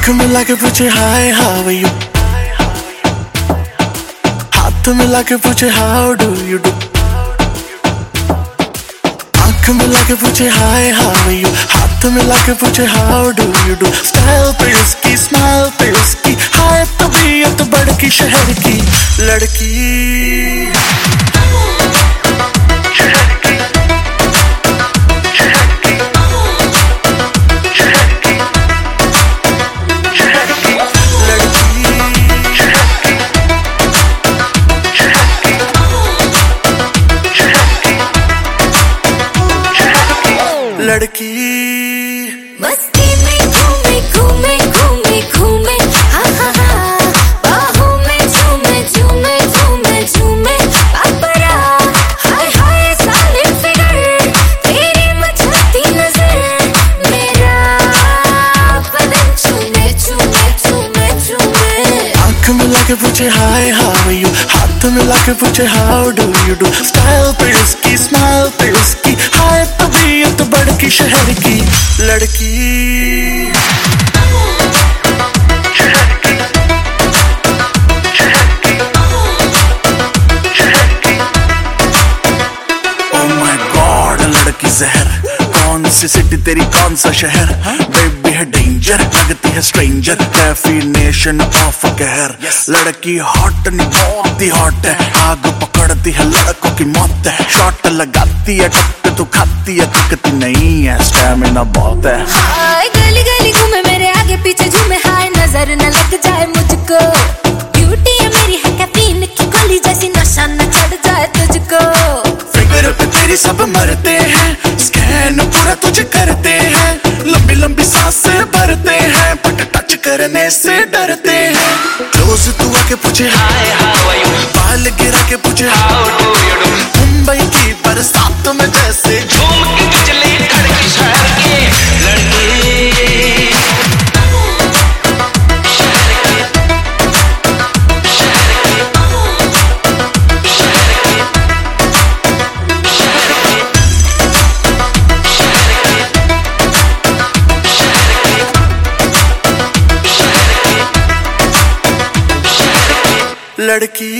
आंख मिला के पूछे हाय हाउ आर यू, हाथ मिला के पूछे हाउ डू यू डू। आंख मिला के पूछे हाय हाउ आर यू, हाथ मिला के पूछे how do you do. Style पे उसकी, स्माइल पे उसकी, हाय तबीयत बड़की शहर की लड़की। लड़की मस्ती में घूमे घूमे घूमे घूमे, हा हा हा, बाहों में झूमे झूमे झूमे झूमे, पापरा हाय हाय सालिम फिगर, तेरी मचलती नजर, मेरा बदन चूमे चूमे चूमे चूमे। आंख मिला के पूछे हाय हाउ आर यू, हाथ मिला के पूछे how do you do. Style पे उसकी, स्माइल पे उसकी, हाय तबीयत बड़की शहर की लड़की। Oh my God, लड़की जहर, कौन सी सिटी तेरी कौन सा शहर, बेबी है डेंजर, लगती है स्ट्रेंजर, डेफिनेशन ऑफ कहर। लड़की हॉट नहीं बहुत ही हॉट है, आग पकड़ती है लड़कों की मौत है, शॉट लगाती है टक्कर तो खाती है, दिखती नहीं है, स्टैमिना बहुत है। हाय गली गली घूमे मेरे आगे पीछे झूमे, हाय नजर न लग जाए मुझको, ब्यूटी है मेरी है कैफीन की गोली जैसी, नशा न चढ़ जाए तुझको। फिगर पे तेरी सब मरते हैं, स्कैन पूरा तुझे करते हैं, लंबी लंबी सांसें भरते हैं, बट टच करने से डरते हैं। क्लोज तू आके पूछे हाय हाउ आर यू, बाल गिरा के पूछे how do you do. Mumbai की बरसात में जैसे झूम के बिजली कड़की शहर की लड़की। लड़की